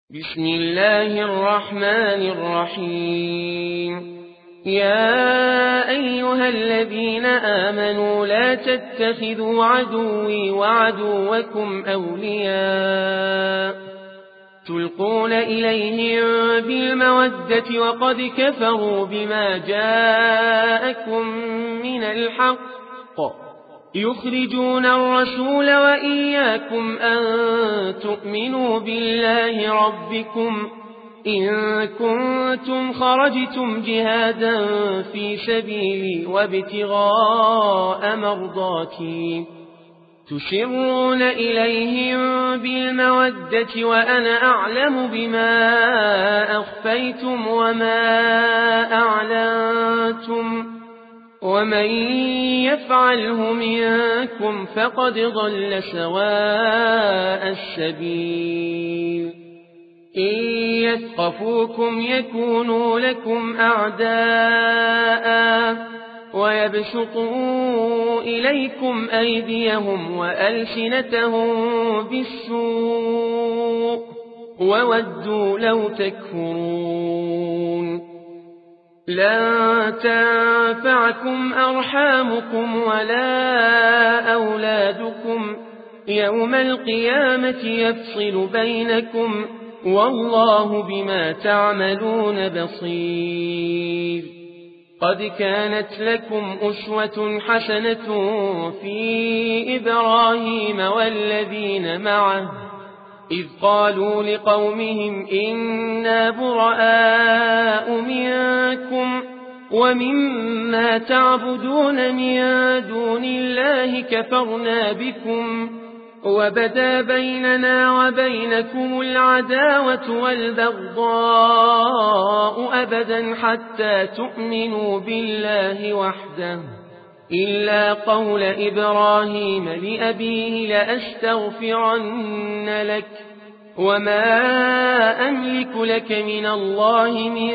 بسم الله الرحمن الرحيم. يا أيها الذين آمنوا لا تتخذوا عدوي وعدوكم أولياء تلقون إليهم بالمودة وقد كفروا بما جاءكم من الحق يخرجون الرسول وإياكم أن تؤمنوا بالله ربكم إن كنتم خرجتم جهادا في سبيلي وابتغاء مرضاتي تسرون إليهم بالمودة وأنا أعلم بما أخفيتم وما أعلنتم ومن يفعله منكم فقد ضل سواء السبيل. إن يثقفوكم يكونوا لكم أعداء ويبسطوا إليكم أيديهم وألسنتهم بالسوء وودوا لو تكفرون. لن تنفعكم أرحامكم ولا أولادكم يوم القيامة يفصل بينكم والله بما تعملون بصير. قد كانت لكم أسوة حسنة في إبراهيم والذين معه إذ قالوا لقومهم إنا براء منكم ومما تعبدون من دون الله كفرنا بكم وبدا بيننا وبينكم العداوة والبغضاء أبدا حتى تؤمنوا بالله وحده إلا قول إبراهيم لأبيه لأستغفرن لك وما أملك لك من الله من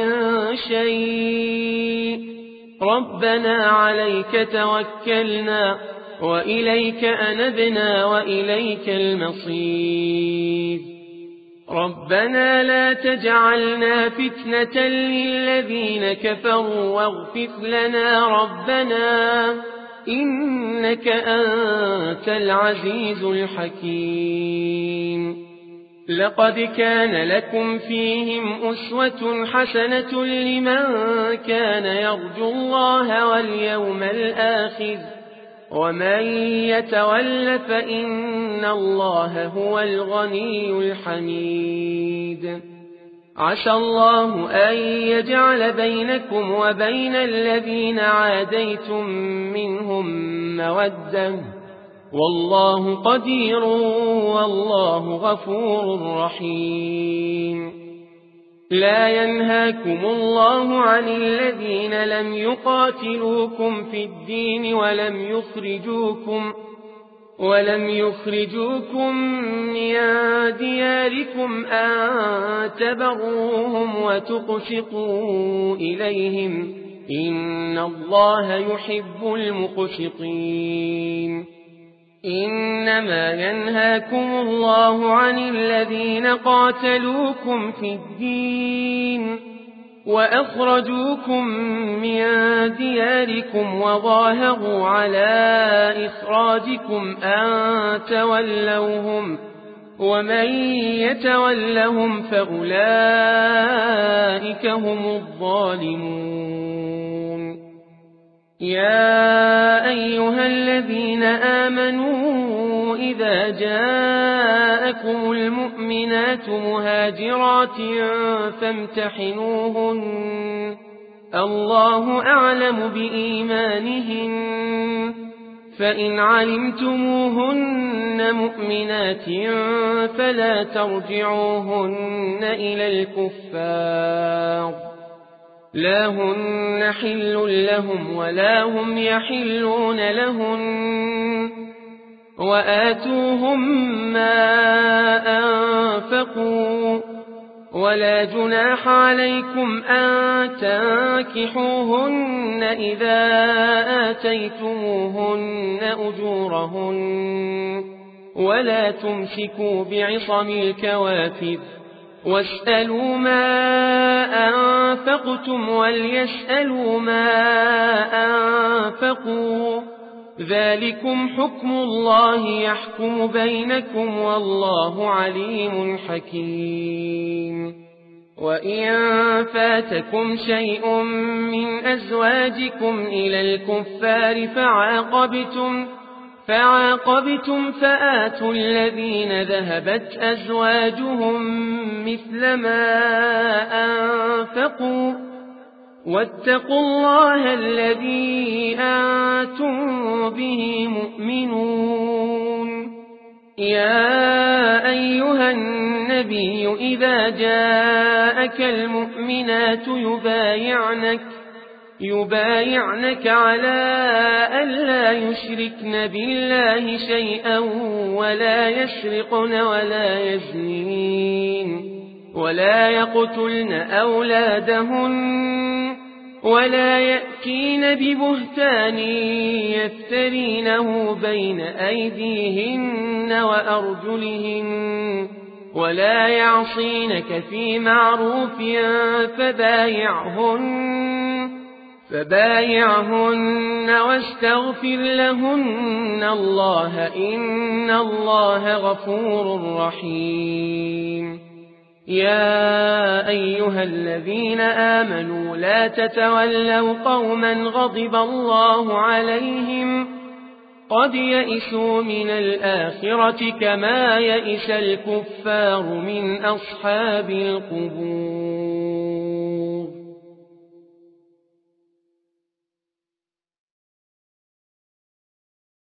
شيء ربنا عليك توكلنا وإليك أنبنا وإليك المصير. ربنا لا تجعلنا فتنة للذين كفروا واغفر لنا ربنا إنك أنت العزيز الحكيم. لقد كان لكم فيهم أسوة حسنة لمن كان يرجو الله واليوم الآخر ومن يتول فإن الله هو الغني الحميد. عسى الله أن يجعل بينكم وبين الذين عاديتم منهم مودة والله قدير والله غفور رحيم. لا ينهاكم الله عن الذين لم يقاتلوكم في الدين ولم يخرجوكم من دياركم أن تبروهم وتقسطوا إليهم إن الله يحب المقسطين. إنما ينهاكم الله عن الذين قاتلوكم في الدين وأخرجوكم من دياركم وظاهروا على إخراجكم أن تولوهم ومن يتولهم فأولئك هم الظالمون. يا أيها الذين آمنوا إذا جاءكم المؤمنات مهاجرات فامتحنوهن الله أعلم بإيمانهن فإن علمتموهن مؤمنات فلا ترجعوهن إلى الكفار لا هن حل لهم ولا هم يحلون لهن وآتوهم ما أنفقوا ولا جناح عليكم أن تنكحوهن إذا آتيتموهن أجورهن ولا تمسكوا بعصم الكوافر واسألوا ما أنفقتم وليسألوا ما أنفقوا ذلكم حكم الله يحكم بينكم والله عليم حكيم. وإن فاتكم شيء من أزواجكم إلى الكفار فعاقبتم فآتوا الذين ذهبت أزواجهم مثل ما أنفقوا واتقوا الله الذي أنتم به مؤمنون. يا أيها النبي إذا جاءك المؤمنات يبايعنك على ألا يشركن بالله شيئا ولا يسرقن ولا يزنين ولا يقتلن أولادهن ولا يأتين ببهتان يفترينه بين أيديهن وأرجلهن ولا يعصينك في معروف فبايعهن واستغفر لهن الله إن الله غفور رحيم. يا أيها الذين آمنوا لا تتولوا قوما غضب الله عليهم قد يئسوا من الآخرة كما يئس الكفار من أصحاب القبور.